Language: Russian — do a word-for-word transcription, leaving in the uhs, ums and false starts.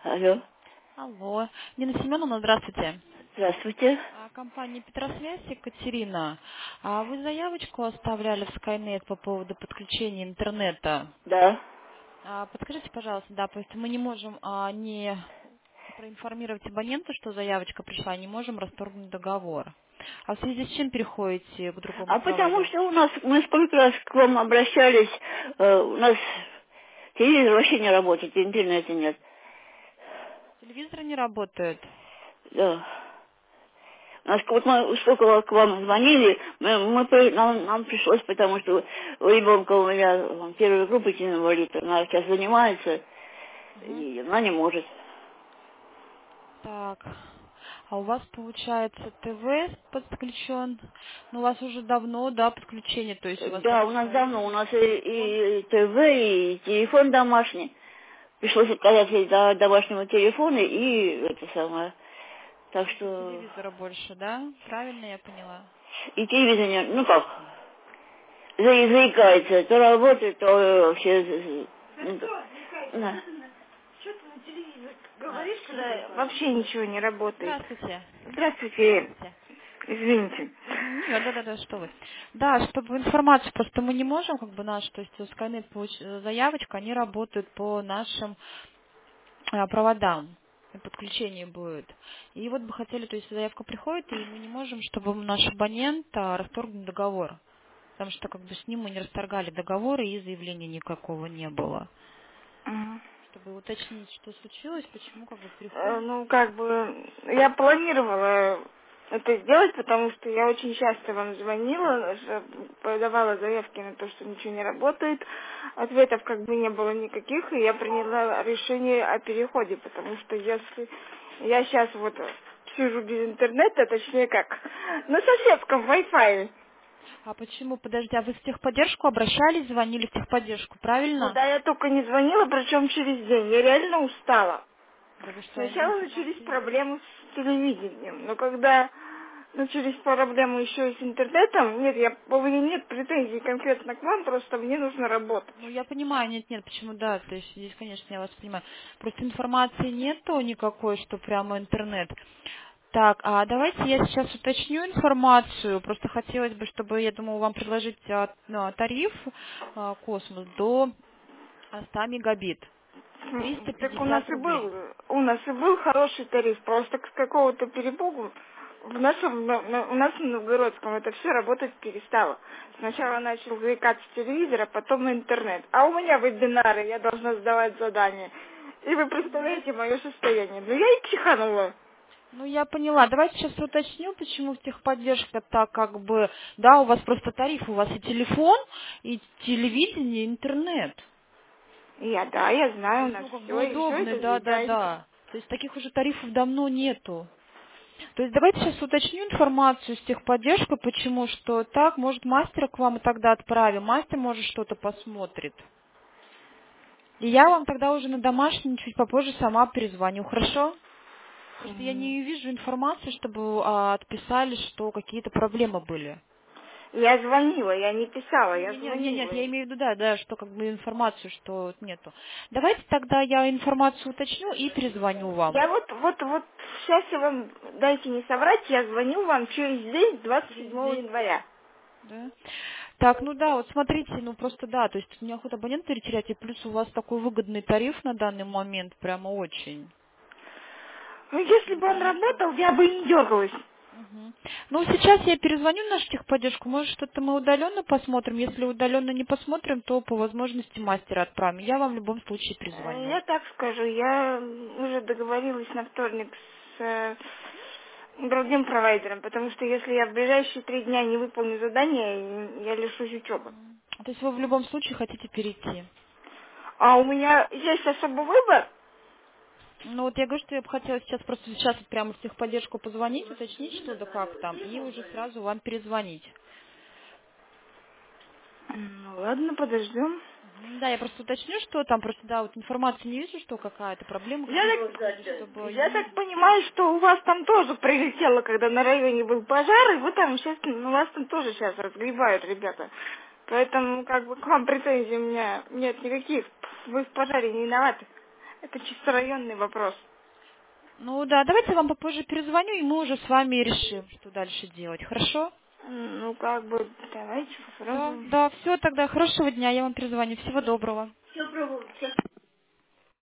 Алло. Алло. Нина Семеновна, здравствуйте. Здравствуйте. А, Компания Петросвязь, Екатерина. А вы заявочку оставляли в Скайнет по поводу подключения интернета. Да. А, Подскажите, пожалуйста, да, то есть мы не можем а, не проинформировать абонента, что заявочка пришла, не можем расторгнуть договор. А в связи с чем переходите к другому А потому провайдеру? что у нас, мы сколько раз к вам обращались, э, у нас телевизор вообще не работает, интернета нет. Телевизор не работает. Да. У нас вот мы сколько к вам звонили, мы, мы при- нам, нам пришлось, потому что у ребенка у меня он первой группы инвалид, она сейчас занимается, Мгм. и она не может. Так, а у вас получается ТВ подключен, но у вас уже давно, да, подключение, то есть у вас Да, у нас давно, у обычный нас и, телефон. и ТВ, и телефон домашний. Пришлось отказаться до домашнего телефона и это самое. Так И что телевизора больше, да? Правильно я поняла? и телевизор, не- ну как, за- заикается, то работает, то э, вообще... э, Да ну, кто отвлекается? да. Особенно, что ты на телевизор А, говоришь, когда вообще ничего не работает. здравствуйте. Здравствуйте. Здравствуйте. Извините. Мгм. Нет, да, да, да, что вы. Да, чтобы информацию, просто мы не можем, как бы наш, то есть у Skynet получ- э, заявочка, они работают по нашим а, проводам. И подключение будет. И вот бы хотели, то есть заявка приходит, и мы не можем, чтобы наш абонент а, расторгнул договор. Потому что как бы с ним мы не расторгали договор, и заявления никакого не было. Мгм. Чтобы уточнить, что случилось, почему как бы Э, приходит. Ну, как бы, я планировала это сделать, потому что я очень часто вам звонила, ж- подавала заявки на то, что ничего не работает. Ответов как бы не было никаких, и я приняла решение о переходе, потому что если я сейчас вот сижу без интернета, точнее как, на соседском Wi-Fi. А почему? Подожди, а вы в техподдержку обращались, звонили в техподдержку, правильно? Куда я только не звонила, причем через день. Я реально устала. Да вы что, Сначала начались информации? проблемы с телевидением, но когда начались проблемы еще и с интернетом, нет, я, у меня нет претензий конкретно к вам, просто мне нужно работать. Ну, я понимаю, нет, нет, почему да, то есть здесь, конечно, я вас понимаю. Просто информации нету никакой, что прямо интернет. Так, а давайте я сейчас уточню информацию. Просто хотелось бы, чтобы, я думаю, вам предложить а, ну, тариф а, Космос до а, ста мегабит. М, триста Так у нас пятьдесят и рублей. был, у нас и был хороший тариф, просто с какого-то перепугу в нашем, на- на- у нас в Новгородском это все работать перестало. Сначала начал заикаться телевизор, а потом интернет. А у меня вебинары, я должна сдавать задания. И вы представляете мое состояние. Ну я и психанула. Ну, я поняла. Давайте сейчас уточню, почему техподдержка так как бы... Да, у вас просто тариф, у вас и телефон, и телевидение, и интернет. Я, да, я То знаю, у есть, нас ну, как все, бы и все удобно, это да, да, заедается. да. То есть таких уже тарифов давно нету. То есть давайте сейчас уточню информацию с техподдержкой, почему, что так, может, мастера к вам и тогда отправим, мастер, может, что-то посмотрит. И я вам тогда уже на домашний чуть попозже сама перезвоню, хорошо? Просто я не вижу информации, чтобы а, отписали, что какие-то проблемы были. Я звонила, я не писала, я Не, не, не, нет, звонила. я имею в виду, да, да, что как бы информацию, что вот нету. Давайте тогда я информацию уточню и перезвоню вам. Я вот, вот, вот, сейчас я вам, дайте не соврать, я звоню вам через день, двадцать Через седьмого день. января. Да. Так, ну да, вот смотрите, ну просто да, то есть неохота абонента перетерять, и плюс у вас такой выгодный тариф на данный момент, прямо очень. Ну, если бы он Потому что... работал, я бы и не дергалась. Мгм. Ну, сейчас я перезвоню в нашу техподдержку, может, что-то мы удаленно посмотрим. Если удаленно не посмотрим, то по возможности мастера отправим. Я вам в любом случае Э, перезвоню. Я так скажу, я уже договорилась на вторник с э, другим провайдером, потому что если я в ближайшие три дня не выполню задание, я лишусь учебы. То есть вы в любом случае хотите перейти. А у меня есть особый выбор. Ну вот я говорю, что я бы хотела сейчас просто сейчас вот прямо в техподдержку позвонить, уточнить, что да как там, и уже сразу вам перезвонить. Ну ладно, подождем. Мгм. Да, я просто уточню, что там, просто да, вот информации не вижу, что какая-то проблема, Я какие-то, так, чтобы я не... так понимаю, что у вас там тоже прилетело, когда на районе был пожар, и вы там сейчас, ну, у вас там тоже сейчас разгребают ребята. Поэтому, как бы, к вам претензий у меня нет никаких. Вы в пожаре не виноваты. Это чисто районный вопрос. Ну да, давайте я вам попозже перезвоню, и мы уже с вами решим, что дальше делать. Хорошо? Ну, как бы, давайте Да, попробуем. да, все тогда. Хорошего дня, я вам перезвоню. Всего доброго. Все пробую.